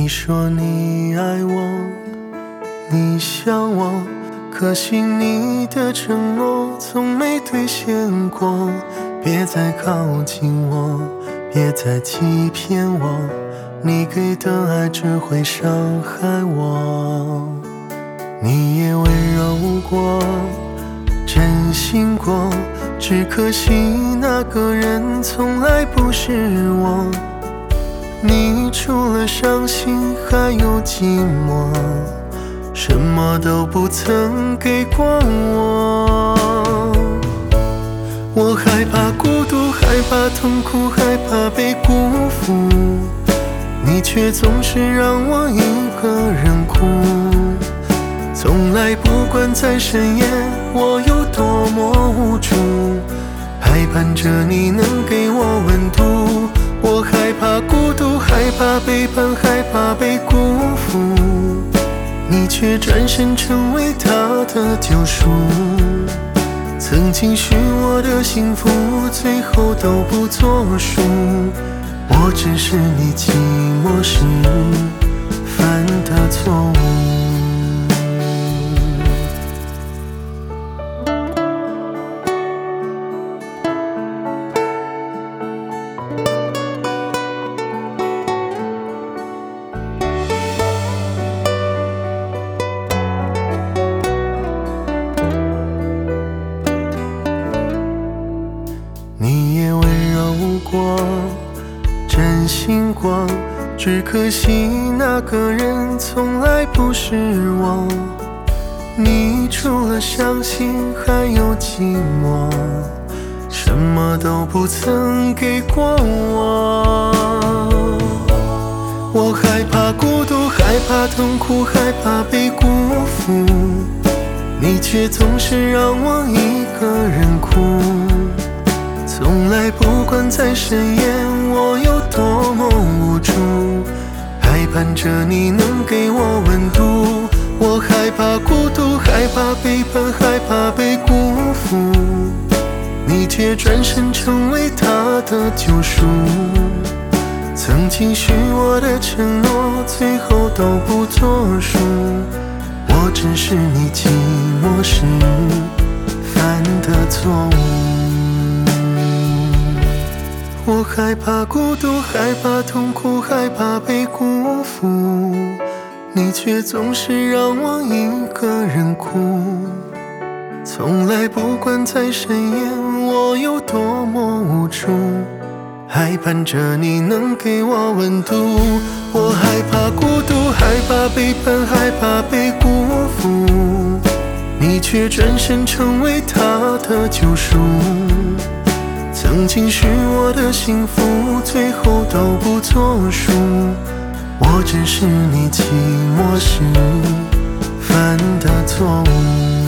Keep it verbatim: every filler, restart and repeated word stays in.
你说你爱我，你想我，可惜你的承诺从没兑现过。别再靠近我，别再欺骗我，你给的爱只会伤害我。你也温柔过，真心过，只可惜那个人从来不是我。你除了伤心还有寂寞，什么都不曾给过我。我害怕孤独，害怕痛苦，害怕被辜负，你却总是让我一个人哭。从来不管在深夜我有多么无助，还盼着你能给我温度。我害怕孤独，害怕背叛，害怕被辜负，你却转身成为他的救赎。曾经许我的幸福，最后都不作数，我只是你寂寞时犯的错误。你也温柔过，真心过，只可惜那个人从来不是我。你除了伤心还有寂寞，什么都不曾给过我。我害怕孤独，害怕痛苦，害怕被辜负，你却总是让我一个人哭。从来不管在深夜我有多么无助，还盼着你能给我温度。我害怕孤独，害怕背叛，害怕被辜负，你却转身成为他的救赎。曾经许我的承诺，最后都不作数，我只是你寂寞时犯的错误。我害怕孤独，害怕痛苦，害怕被辜负，你却总是让我一个人哭。从来不管在深夜我有多么无助，还盼着你能给我温度。我害怕孤独，害怕背叛，害怕被辜负，你却转身成为他的救赎。曾经许我的幸福，最后都不作数，我只是你寂寞时犯的错误。